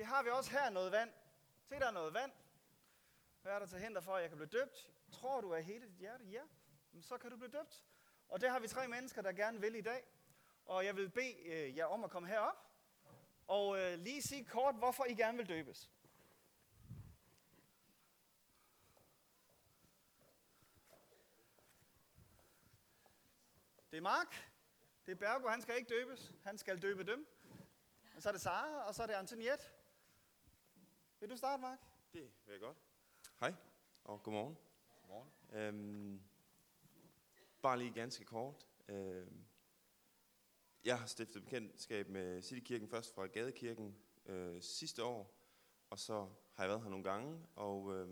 det har vi også her, noget vand. Se, der er noget vand. Hvad er der til hinder for, at jeg kan blive døbt? Tror du af hele dit hjerte? Ja, men så kan du blive døbt. Og det har vi 3 mennesker, der gerne vil i dag. Og jeg vil bede jer om at komme herop. Og lige sige kort, hvorfor I gerne vil døbes. Det er Mark. Det er Bergo, han skal ikke døbes. Han skal døbe dem. Og så er det Sara, og så er det Antoniette. Vil du starte, Mark? Det vil jeg godt. Hej, og godmorgen. Godmorgen. Bare lige ganske kort. Jeg har stiftet bekendtskab med Citykirken først fra Gadekirken sidste år, og så har jeg været her nogle gange. Og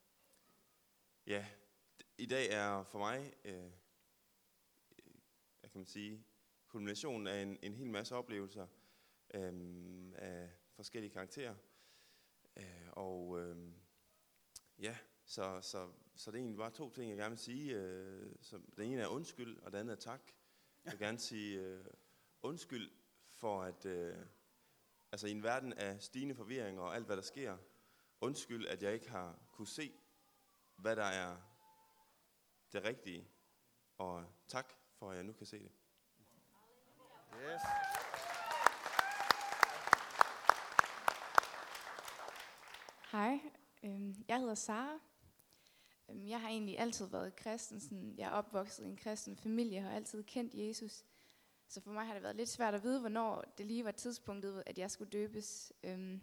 i dag er for mig, kan man sige, kulminationen af en hel masse oplevelser af forskellige karakterer. Så det er egentlig bare 2 ting, jeg gerne vil sige. Den ene er undskyld, og den anden er tak. Jeg vil gerne sige undskyld for, at i en verden af stigende forvirring og alt, hvad der sker, undskyld, at jeg ikke har kunne se, hvad der er det rigtige. Og tak for, at jeg nu kan se det. Yes. Hej, jeg hedder Sara. Jeg har egentlig altid været kristen. Jeg er opvokset i en kristen familie og har altid kendt Jesus. Så for mig har det været lidt svært at vide, hvornår det lige var tidspunktet, at jeg skulle døbes.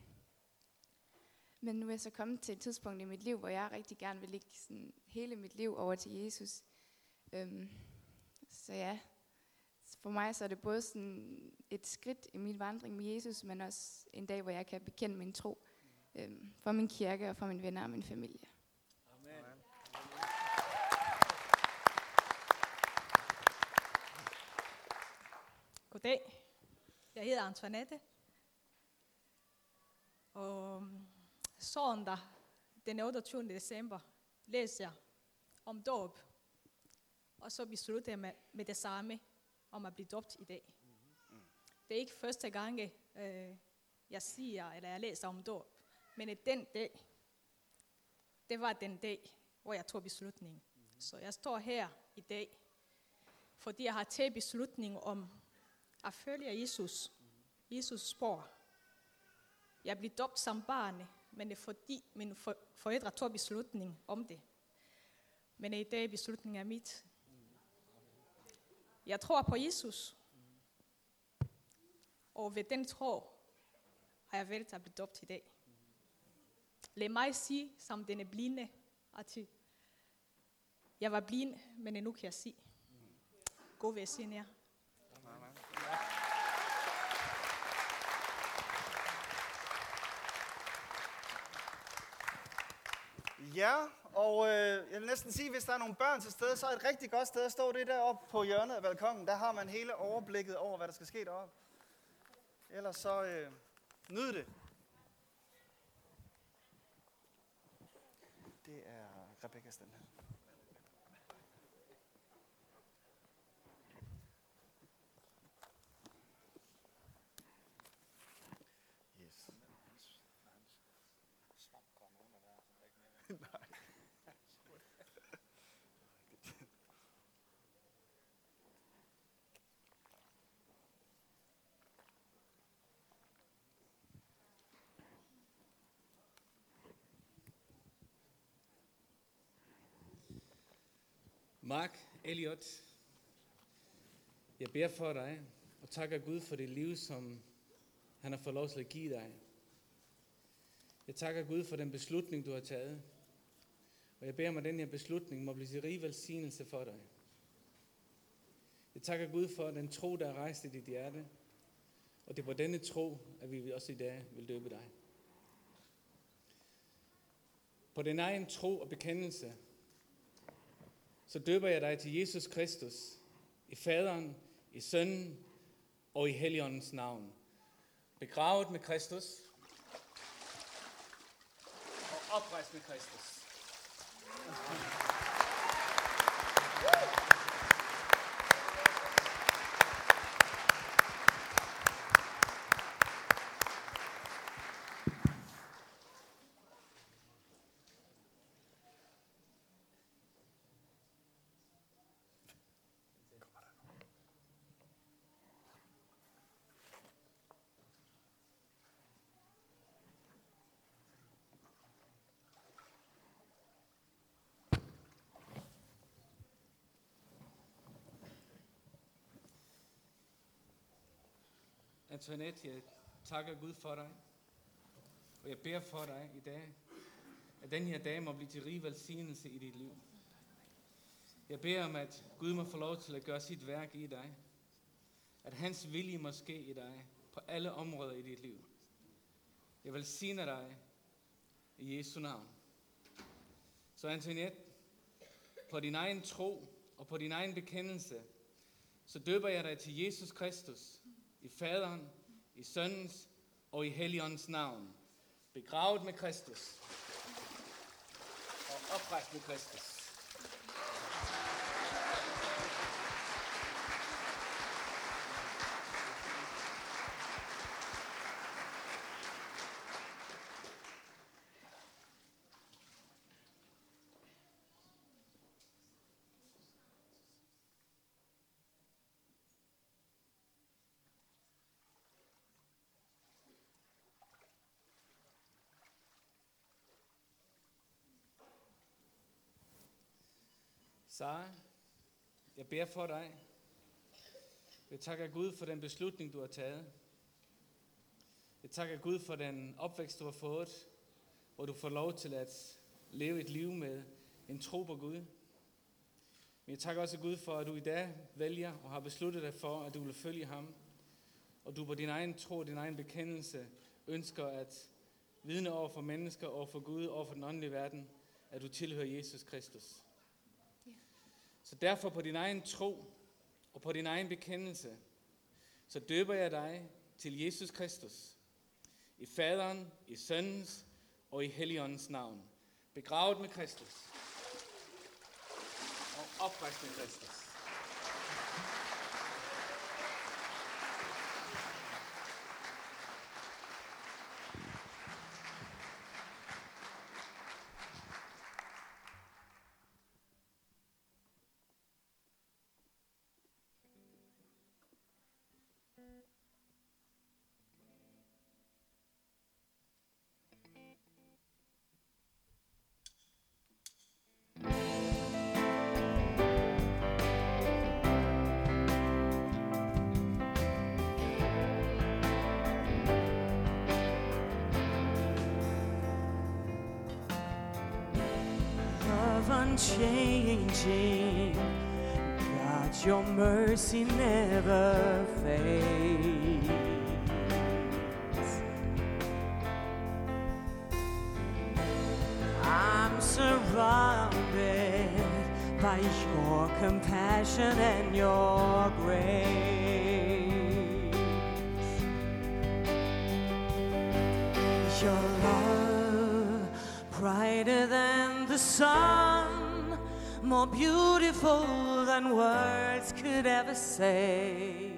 Men nu er jeg så kommet til et tidspunkt i mit liv, hvor jeg rigtig gerne vil lægge sådan hele mit liv over til Jesus. Så ja, for mig så er det både sådan et skridt i min vandring med Jesus, men også en dag, hvor jeg kan bekende min tro for min kirke og for mine venner og min familie. Amen. Goddag, jeg hedder Antoinette, og søndag den 28. december læste jeg om dåb, og så besluttede jeg med det samme om at blive dåbt i dag. Det er ikke første gang, jeg siger, eller jeg læser om dåb, men den dag, det var den dag, hvor jeg tog beslutningen. Så jeg står her i dag, fordi jeg har taget beslutningen om at følge Jesus spor. Jeg blev dåbt som barn, men det er fordi mine forældre tog beslutning om det. Men i dag beslutningen er mit. Jeg tror på Jesus, og ved den tro har jeg valgt at blive dåbt i dag. Lad mig sige, som den er blinde, at jeg var blind, men nu kan jeg se. God velsigne jer. Ja, og jeg vil næsten sige, hvis der er nogle børn til stede, så er et rigtig godt sted at stå det deroppe på hjørnet af balkongen. Der har man hele overblikket over, hvad der skal ske deroppe. Ellers så nyd det. Det er Rebecca Sten her. Yes. Mark Elliot, jeg beder for dig og takker Gud for det liv, som han har fået lov til at give dig. Jeg takker Gud for den beslutning, du har taget. Og jeg beder mig, at den her beslutning må blive til rig velsignelse for dig. Jeg takker Gud for den tro, der er rejst i dit hjerte. Og det er på denne tro, at vi også i dag vil døbe dig. På din egen tro og bekendelse, så døber jeg dig til Jesus Kristus, i Faderen, i Sønnen og i Helligåndens navn. Begravet med Kristus og oprejst med Kristus. Antoinette, jeg takker Gud for dig. Og jeg beder for dig i dag, at den her dag må blive til rig velsignelse i dit liv. Jeg beder om, at Gud må få lov til at gøre sit værk i dig. At hans vilje må ske i dig på alle områder i dit liv. Jeg velsigner dig i Jesu navn. Så Antoinette, på din egen tro og på din egen bekendelse, så døber jeg dig til Jesus Kristus, i Faderen, i Sønnens og i Helligåndens navn. Begravet med Kristus og oprejst med Kristus. Sara, jeg beder for dig. Jeg takker Gud for den beslutning, du har taget. Jeg takker Gud for den opvækst, du har fået, hvor du får lov til at leve et liv med en tro på Gud. Men jeg takker også Gud for, at du i dag vælger og har besluttet dig for, at du vil følge ham. Og du på din egen tro og din egen bekendelse ønsker at vidne over for mennesker, over for Gud, over for den åndelige verden, at du tilhører Jesus Kristus. Så derfor på din egen tro og på din egen bekendelse, så døber jeg dig til Jesus Kristus, i Faderen, i Sønnens og i Helligåndens navn. Begravet med Kristus og oprejst med Kristus. Unchanging, God, your mercy never fades. I'm surrounded by your compassion and your grace. Your love brighter than the sun, more beautiful than words could ever say.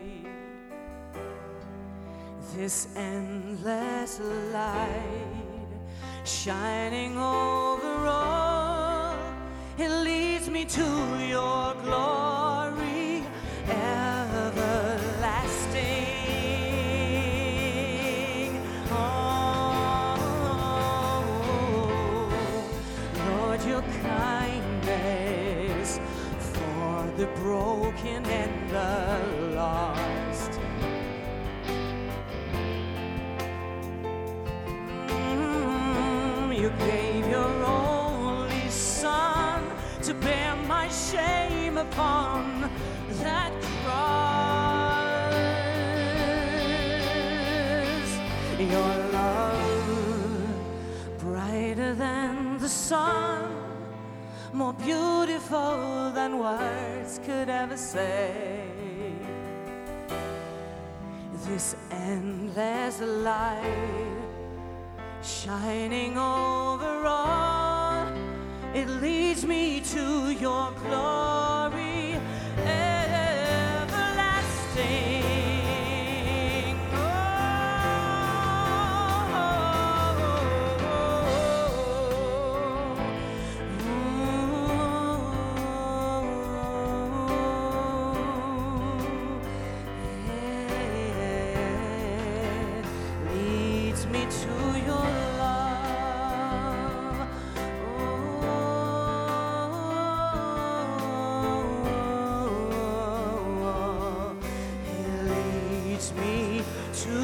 This endless light shining over all, it leads me to your glory everlasting. Oh, Lord, your kindness for the broken and the lost. You gave your only Son to bear my shame upon that cross. Your love brighter than the sun, more beautiful than words could ever say. This endless light shining over all, it leads me to your glory everlasting. Leads me to your to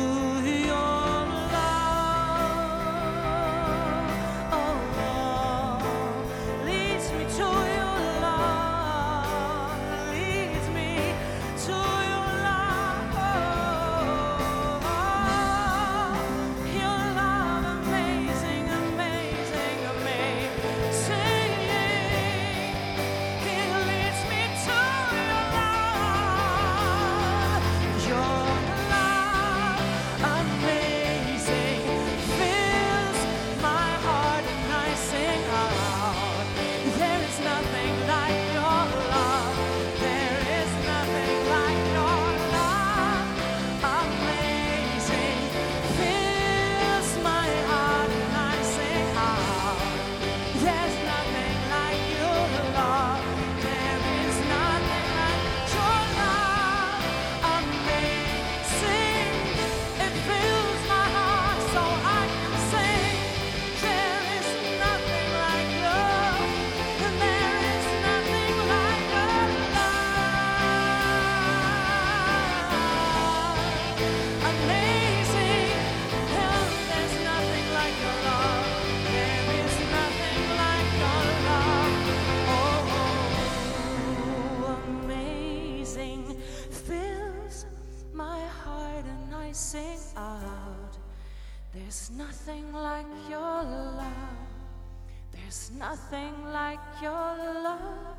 nothing like your love. There's nothing like your love.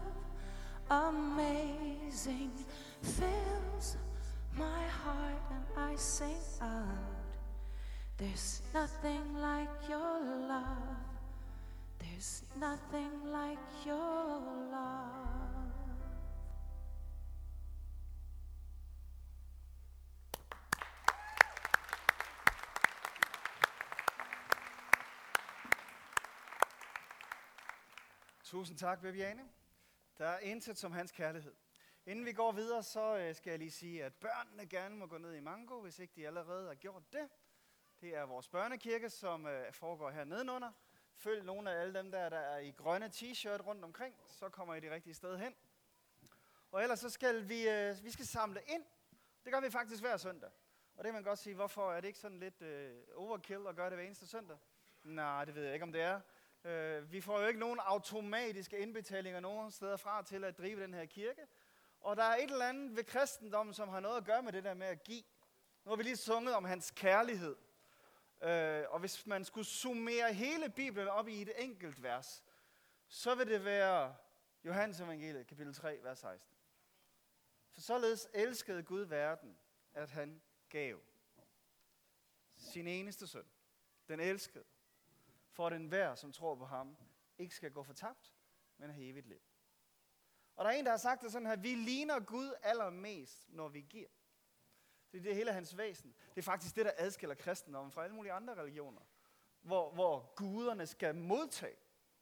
Amazing fills my heart and I sing out. There's nothing like your love. There's nothing like your love. Tusind tak, Viviane. Der er intet som hans kærlighed. Inden vi går videre, så skal jeg lige sige, at børnene gerne må gå ned i Mango, hvis ikke de allerede har gjort det. Det er vores børnekirke, som foregår her nedenunder. Følg nogle af alle dem der er i grønne t-shirt rundt omkring, så kommer I det rigtige sted hen. Og ellers så skal vi skal samle ind. Det gør vi faktisk hver søndag. Og det kan man godt sige, hvorfor er det ikke sådan lidt overkill at gøre det hver eneste søndag? Nej, det ved jeg ikke, om det er. Vi får jo ikke nogen automatiske indbetalinger nogen steder fra til at drive den her kirke. Og der er et eller andet ved kristendommen, som har noget at gøre med det der med at give. Nu har vi lige sunget om hans kærlighed. Og hvis man skulle summere hele Bibelen op i et enkelt vers, så vil det være Johannes evangeliet, kapitel 3, vers 16. For således elskede Gud verden, at han gav sin eneste søn, den elskede, for at enhver, som tror på ham, ikke skal gå fortabt, men have evigt liv. Og der er en, der har sagt det sådan her: vi ligner Gud allermest, når vi giver. Det er det hele hans væsen. Det er faktisk det, der adskiller kristendommen fra alle mulige andre religioner, hvor guderne skal modtage.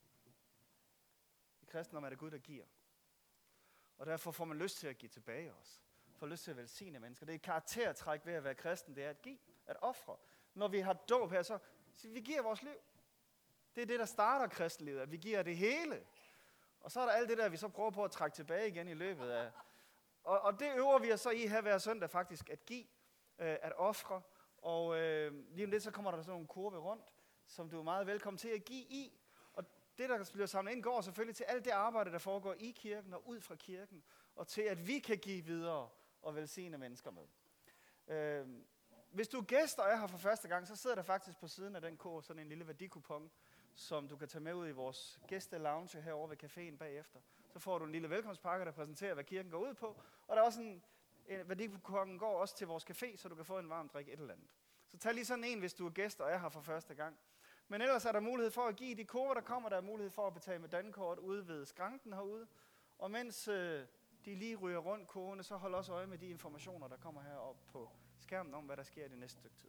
I kristendommen er det Gud, der giver. Og derfor får man lyst til at give tilbage også. Får lyst til at velsigne mennesker. Det er et karaktertræk ved at være kristen, det er at give, at ofre. Når vi har dåb her, så vi giver vores liv. Det er det, der starter kristenlivet, at vi giver det hele. Og så er der alt det der, vi så prøver på at trække tilbage igen i løbet af. Og det øver vi os så i her hver søndag faktisk, at give, at ofre. Og lige om lidt, så kommer der sådan nogle kurve rundt, som du er meget velkommen til at give i. Og det, der bliver samlet ind, går selvfølgelig til alt det arbejde, der foregår i kirken og ud fra kirken. Og til, at vi kan give videre og velsigne mennesker med. Hvis du er gæst og er her for første gang, så sidder der faktisk på siden af den kurv sådan en lille værdikupon, som du kan tage med ud i vores gæstelounge herovre ved caféen bagefter. Så får du en lille velkomstpakke, der præsenterer, hvad kirken går ud på. Og der er også en værdikupon går også til vores café, så du kan få en varm drik et eller andet. Så tag lige sådan en, hvis du er gæst og er her for første gang. Men ellers er der mulighed for at give de kurver, der kommer. Der er mulighed for at betale med dankort ude ved skranken herude. Og mens de lige ryger rundt kurvene, så hold også øje med de informationer, der kommer heroppe på skærmen om, hvad der sker i det næste stykke tid.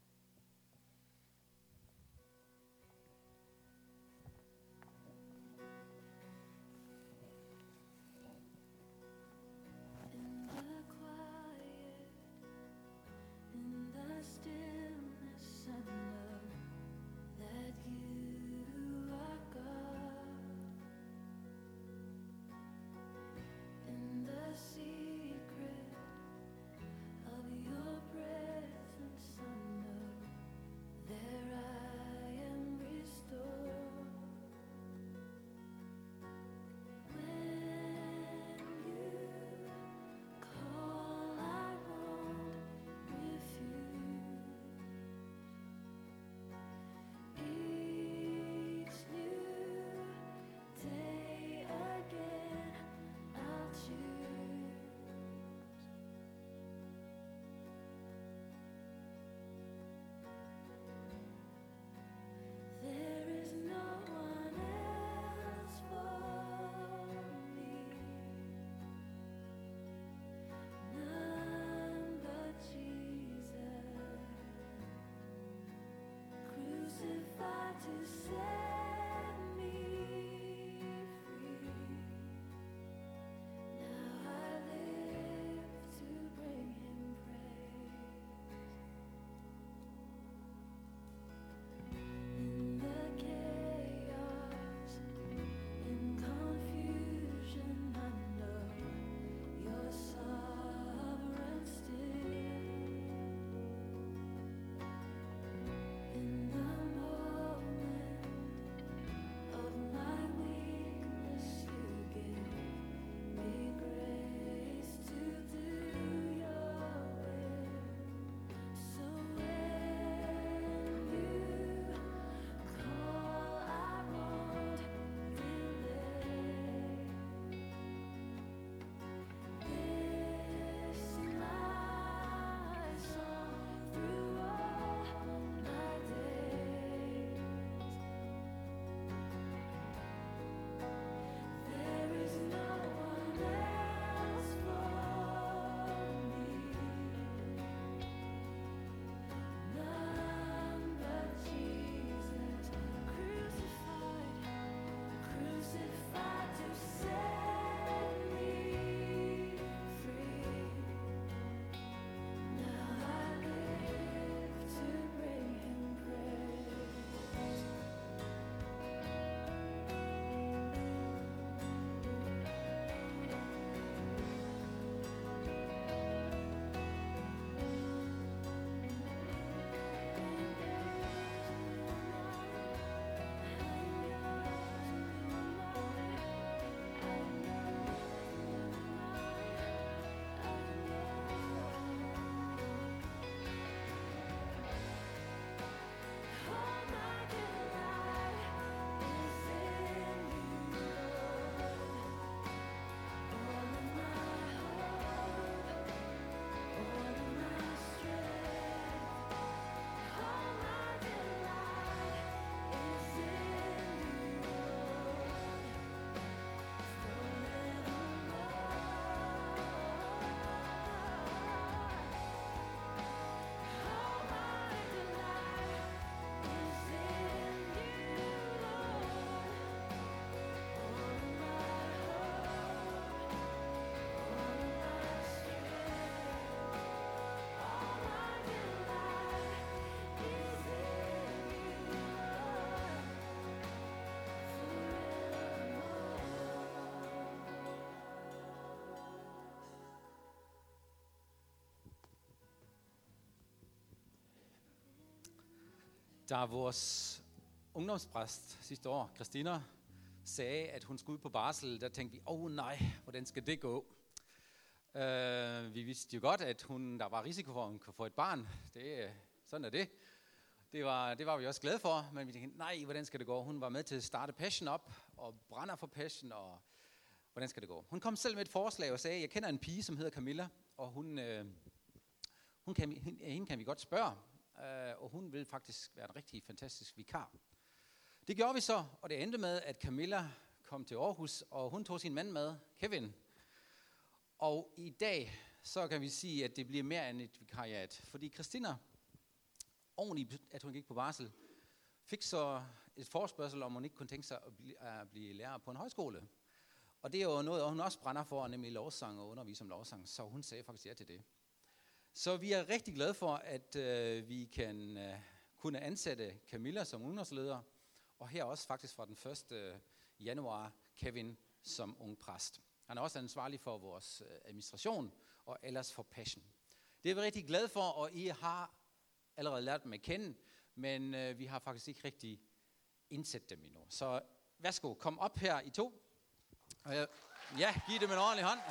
Da vores ungdomspræst sidste år, Christina, sagde, at hun skulle ud på barsel, der tænkte vi, nej, hvordan skal det gå? Vi vidste jo godt, at der var risiko for, at hun kunne få et barn. Sådan er det. Det var vi også glade for, men vi tænkte, nej, hvordan skal det gå? Hun var med til at starte Passion op, og brænder for Passion, og hvordan skal det gå? Hun kom selv med et forslag og sagde, jeg kender en pige, som hedder Camilla, og hende kan vi godt spørge, og hun vil faktisk være en rigtig fantastisk vikar. Det gjorde vi så, og det endte med, at Camilla kom til Aarhus, og hun tog sin mand med, Kevin. Og i dag, så kan vi sige, at det bliver mere end et vikariat, fordi Christina, oven at hun gik på barsel, fik så et forespørgsel, om hun ikke kunne tænke sig at blive lærer på en højskole. Og det er jo noget, hun også brænder for, nemlig lovsang og undervise om lovsang, så hun sagde faktisk ja til det. Så vi er rigtig glade for, at vi kan kunne ansætte Camilla som ungdomsleder, og her også faktisk fra den 1. januar Kevin som ung præst. Han er også ansvarlig for vores administration og ellers for Passion. Det er vi rigtig glade for, og I har allerede lært dem at kende, men vi har faktisk ikke rigtig indsat dem endnu. Så værsgo, kom op her I to. Ja, giv dem en ordentlig hånd.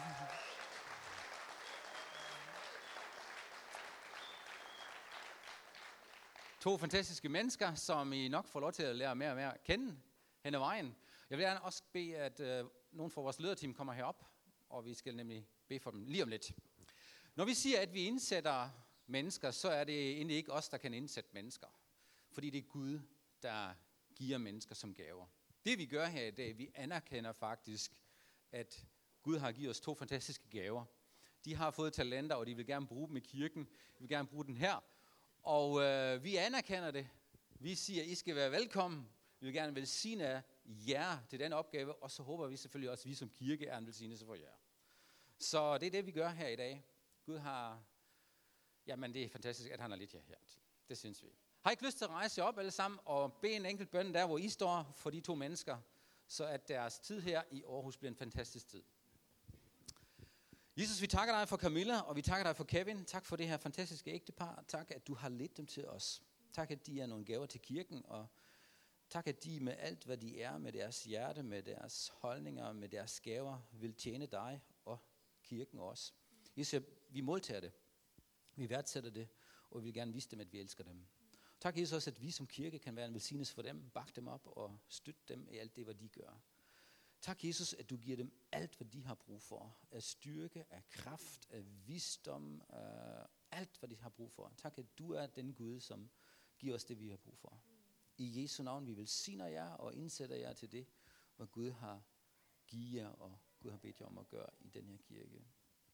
To fantastiske mennesker, som I nok får lov til at lære mere og mere at kende hen ad vejen. Jeg vil gerne også bede, at nogen fra vores lederteam kommer herop, og vi skal nemlig bede for dem lige om lidt. Når vi siger, at vi indsætter mennesker, så er det egentlig ikke os, der kan indsætte mennesker. Fordi det er Gud, der giver mennesker som gaver. Det vi gør her i dag, vi anerkender faktisk, at Gud har givet os 2 fantastiske gaver. De har fået talenter, og de vil gerne bruge dem i kirken. De vil gerne bruge den her. Og vi anerkender det. Vi siger, at I skal være velkommen. Vi vil gerne velsigne jer til den opgave, og så håber vi selvfølgelig også, at vi som kirke er en velsignelse for jer. Så det er det, vi gør her i dag. Gud har... Jamen, det er fantastisk, at han har lidt jer her. Det synes vi. Har I ikke lyst til at rejse jer op alle sammen og bede en enkelt bøn der, hvor I står for de 2 mennesker, så at deres tid her i Aarhus bliver en fantastisk tid. Jesus, vi takker dig for Camilla, og vi takker dig for Kevin. Tak for det her fantastiske ægtepar. Tak, at du har ledt dem til os. Tak, at de er nogle gaver til kirken, og tak, at de med alt, hvad de er, med deres hjerte, med deres holdninger, med deres gaver, vil tjene dig og kirken også. Jesus, vi modtager det. Vi værdsætter det, og vi vil gerne vise dem, at vi elsker dem. Tak, Jesus, også, at vi som kirke kan være en velsignelse for dem, bakke dem op og støtte dem i alt det, hvad de gør. Tak, Jesus, at du giver dem alt, hvad de har brug for. Af styrke, af kraft, af visdom, alt, hvad de har brug for. Tak, at du er den Gud, som giver os det, vi har brug for. I Jesu navn, vi velsigner jer og indsætter jer til det, hvad Gud har givet jer, og Gud har bedt jer om at gøre i den her kirke.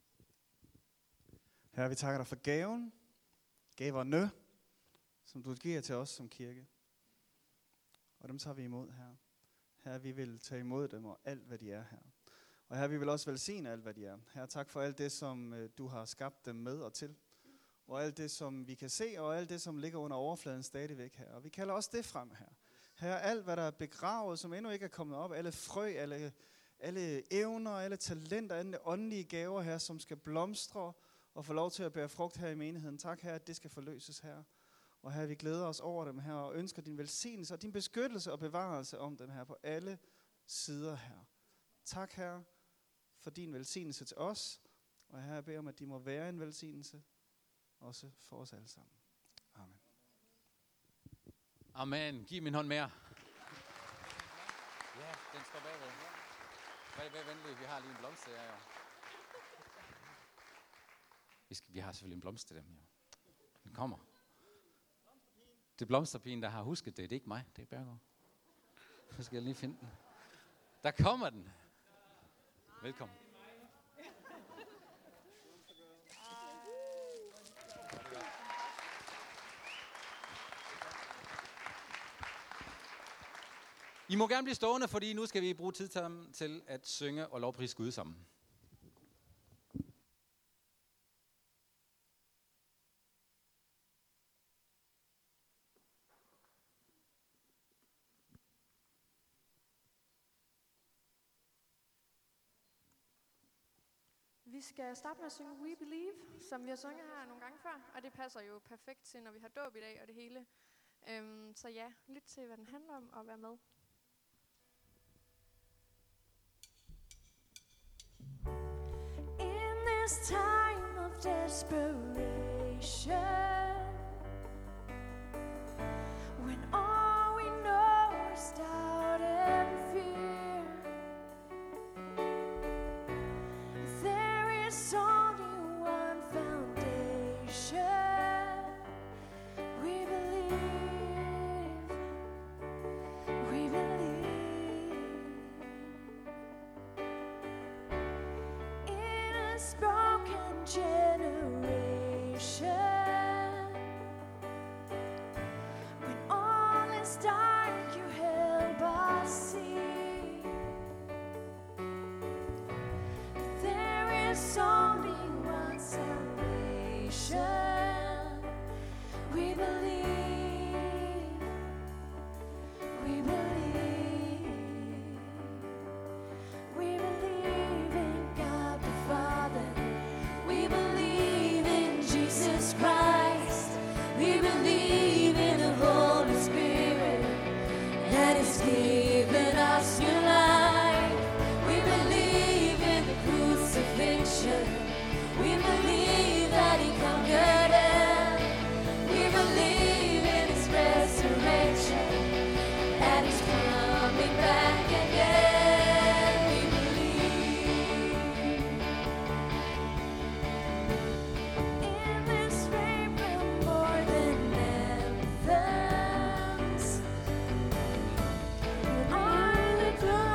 Herre, vi takker dig for gaverne, som du giver til os som kirke. Og dem tager vi imod, Herre. Herre, vi vil tage imod dem og alt, hvad de er her. Og Herre, vi vil også velsigne alt, hvad de er. Herre, tak for alt det, som du har skabt dem med og til. Og alt det, som vi kan se, og alt det, som ligger under overfladen stadigvæk her. Og vi kalder også det frem her. Herre, alt, hvad der er begravet, som endnu ikke er kommet op, alle frø, alle evner, alle talenter, alle åndelige gaver her, som skal blomstre og få lov til at bære frugt her i menigheden. Tak, Herre, at det skal forløses her. Og Herre, vi glæder os over dem her og ønsker din velsignelse og din beskyttelse og bevarelse om dem her på alle sider her. Tak, Herre, for din velsignelse til os. Og Herre, jeg beder om, at de må være en velsignelse også for os alle sammen. Amen. Amen. Giv min hånd mere. Ja, den står bagved. Vær venlig, vi har lige en blomst her, jo. Vi har selvfølgelig en blomst til dem, jo. Den kommer. Det er blomsterpigen, der har husket det. Det er ikke mig, det er Bergaard. Så skal jeg lige finde den. Der kommer den. Velkommen. I må gerne blive stående, fordi nu skal vi bruge tid til at synge og lovprise Gud sammen. Vi skal starte med at synge We Believe, som vi har sunget her nogle gange før, og det passer jo perfekt til, når vi har dåb i dag og det hele. Så ja, lyt til, hvad den handler om, og vær med. In this time of desperation, when all we know is doubt and fear, there is only one foundation. We believe, we believe. In a broken generation, when all is dark, you help us see. There is only one salvation. We believe, we believe. We believe in God the Father. We believe in Jesus Christ. We believe in the Holy Spirit that has given us new life. We believe in the crucifixion. We believe that He conquered death. We believe in His resurrection and He's coming back again. We believe in this faith we're more than anthems. On the glory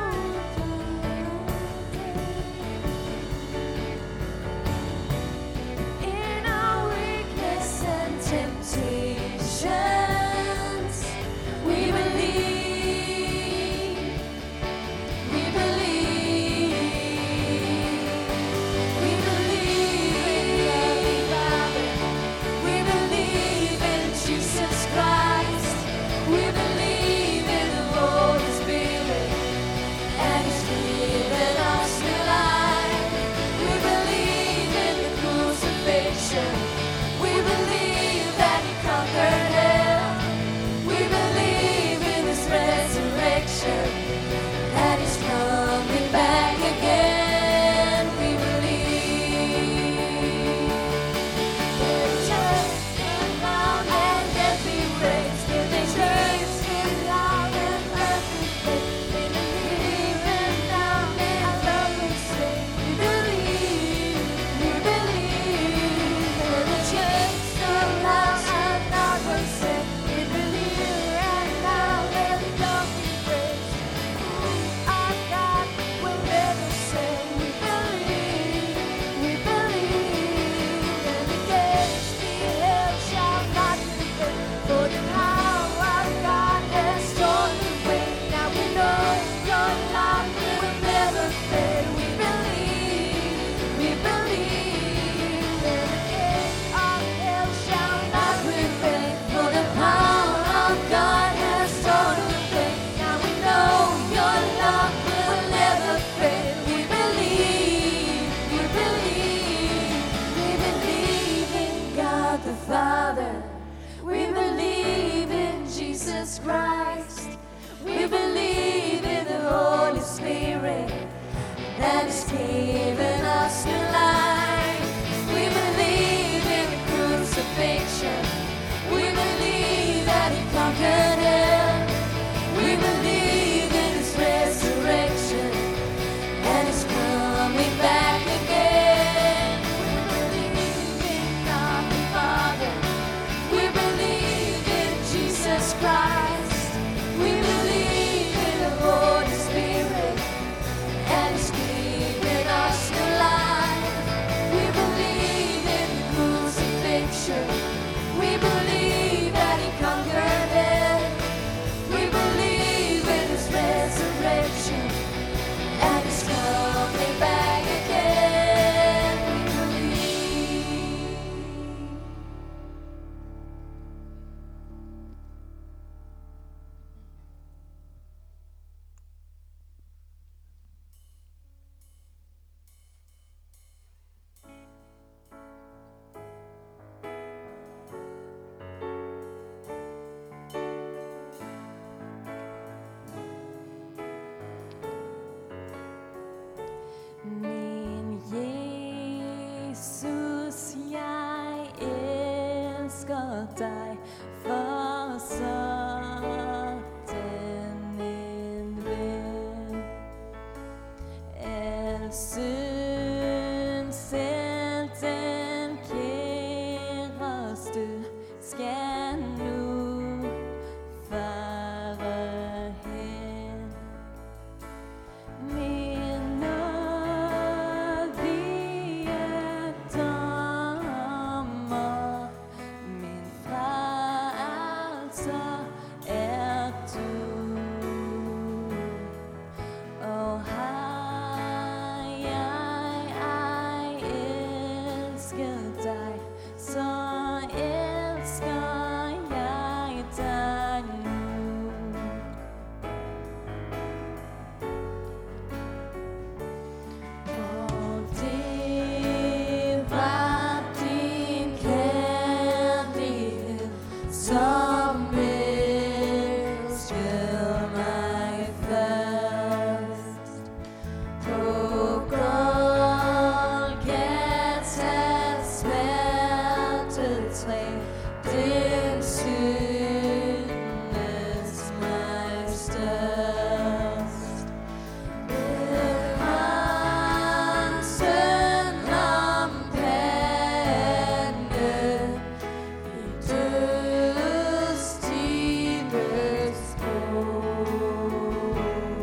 dig, for sådan en ven. Al synd, selv den kæreste, skal nu fare hen. Men når vi er dommer, min frelser er du. Og har jeg ej elsket dig, så elsker jeg dig nu. Og det var din kærlighed, som elskede mig først. På Golgatas smertetræ, den syndes mig størst. Med rensen om panden, i dødstimes grov.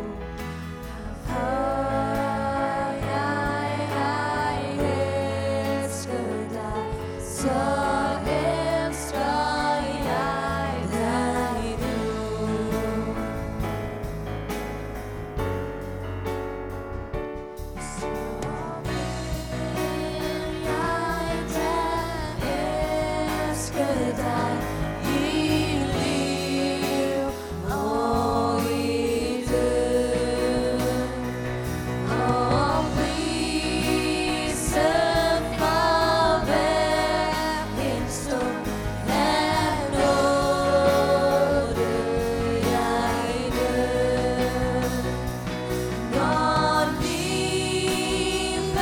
Har jeg elsket dig, så elsker jeg dig nu. Så vil jeg da elske dig i liv og i død. Og prise for hver en stund af nåde jeg nød. Når livet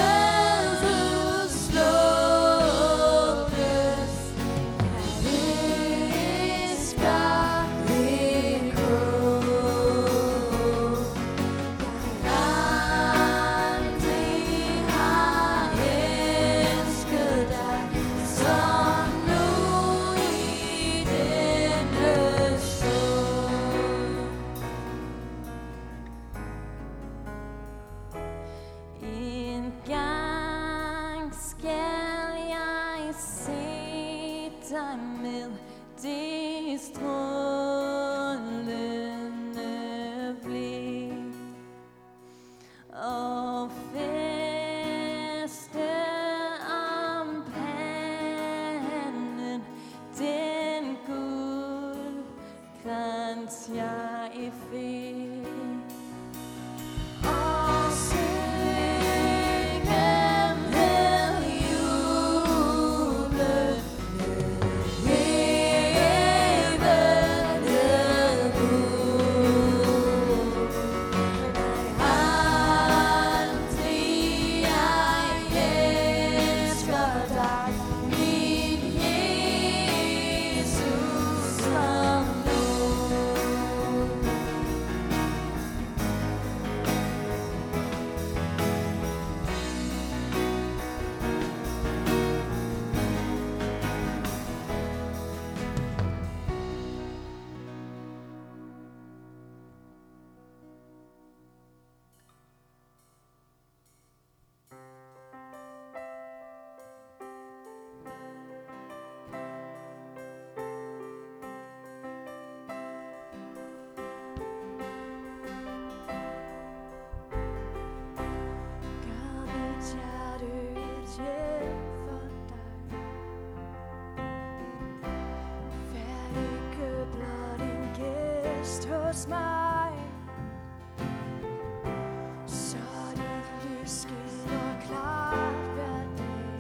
udslukkes, elsker det kun. Aldrig har elsket dig, som nu i denne stund. En gang skal jeg se dig med det strålende blik, og feste om panden den guldkrans jeg fik. Og synge med jubel, levende Gud. Aldrig jeg elsker dig, min Jesus, som nu. Gør mit hjerte et hjem for dig. Vær ikke blot en gæst hos mig, så dit lys skinner klart hver dag.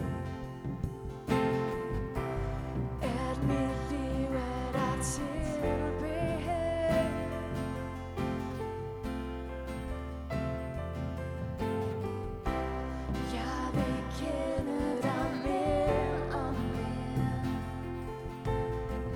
At mit liv er dig til behag. Jeg vil kende dig mere og mere.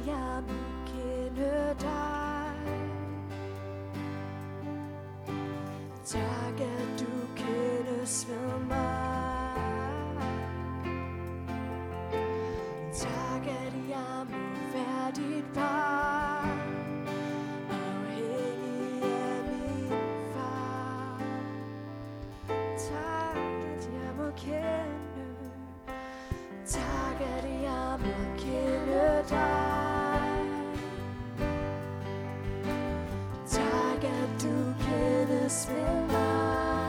jeg må kende dig. Tak, at du kendes ved mig. Tak, at jeg må være dit barn, afhængig af min far. Tak, at jeg må kende. Tak, at jeg må kende dig. Tak, at du kendes ved mig.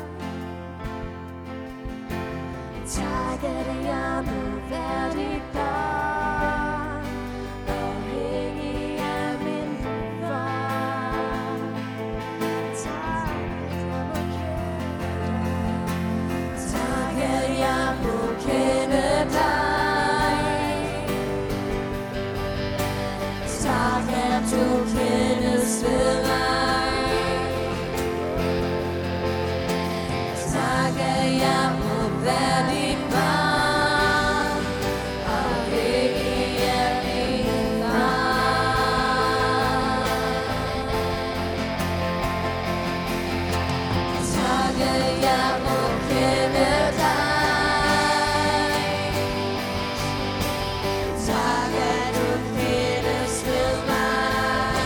Tak, at jeg må være dit barn, afhængig af min far. Tak, at jeg må kende dig. Tak, at jeg må kende dig. Tak, at du kendes ved mig. Tak, at jeg må være dit barn, afhængig af min far. Tak, at jeg må kende dig. Tak, at du kendes ved mig.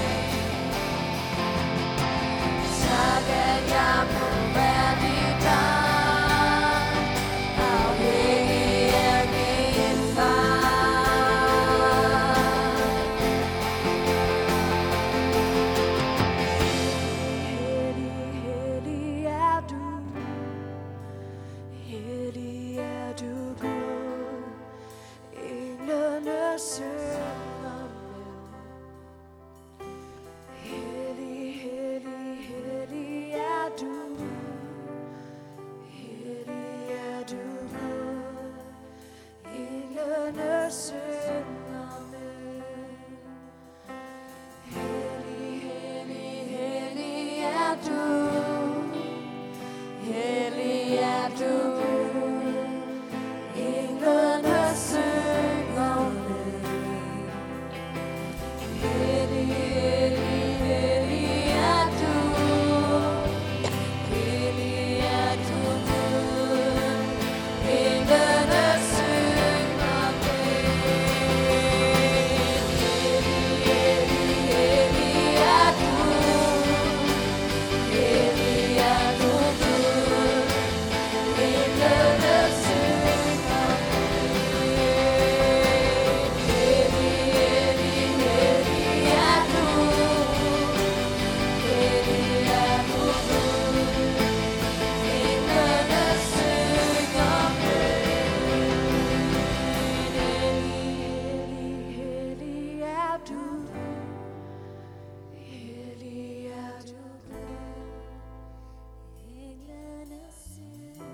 Tak, at jeg må være dit barn, afhængig af min far. Hellig, hellig er du. Hellig er du, Gud. Englene synger med. Hellig, hellig, hellig er du. Hellig er du, Gud. Englene synger med. Hellig, hellig, hellig er du. Hellig er du, Gud. Englene synger med. Hellig, hellig, hellig er du. Hellig er du, Gud. Englene synger med. Hellig, hellig, hellig er du. Hellig er du, Gud. Englene synger med. Hellig, hellig, hellig er du. Hellig er du, Gud. Englene synger med. Hellig, hellig, hellig er du. Hellig er du, Gud. Englene synger.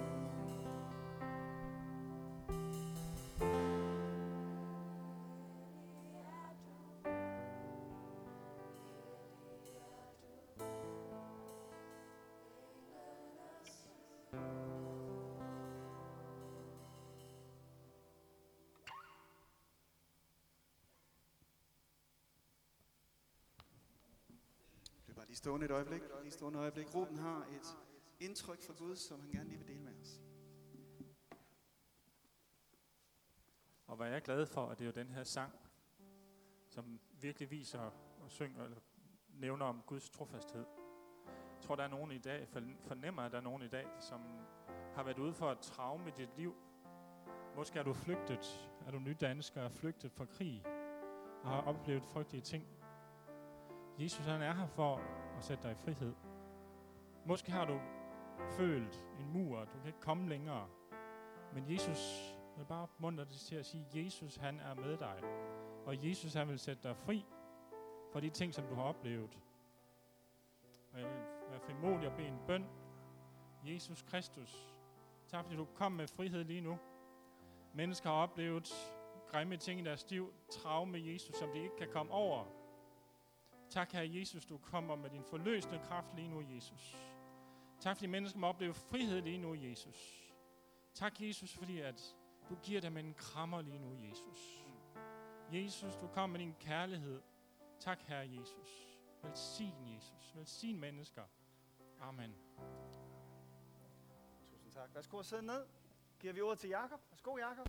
Bliv bare lige stående et øjeblik. Lige stående et øjeblik. Ruben har et indtryk fra Gud, som han gerne lige vil dele med os. Og hvad jeg er glad for, at det er jo den her sang, som virkelig viser og synger, eller nævner om Guds trofasthed. Jeg tror, der er nogen i dag, fornemmer, at der er nogen i dag, som har været ude for et traume i dit liv. Måske er du flygtet, er du nydansker, er flygtet fra krig, og har oplevet frygtelige ting. Jesus, han er her for at sætte dig i frihed. Måske har du følt en mur, du kan ikke komme længere. Men Jesus vil bare opmuntre dig til at sige, Jesus, han er med dig. Og Jesus, han vil sætte dig fri for de ting, som du har oplevet. Og jeg vil være frimodig og bede en bøn. Jesus Kristus, tak fordi du kom med frihed lige nu. Mennesker har oplevet grimme ting i deres liv, traume Jesus, som de ikke kan komme over. Tak, Herre Jesus, du kommer med din forløsende kraft lige nu, Jesus. Tak, fordi mennesker må opleve frihed lige nu, Jesus. Tak, Jesus, fordi at du giver dem en krammer lige nu, Jesus. Jesus, du kom med din kærlighed. Tak, Herre Jesus. Velsign Jesus. Velsign mennesker. Amen. Tusind tak. Værsgo at sidde ned. Giver vi ordet til Jakob. Værsgo, Jakob.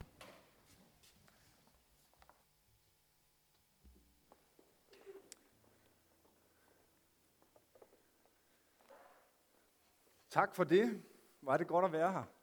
Tak for det. Hvor er det godt at være her.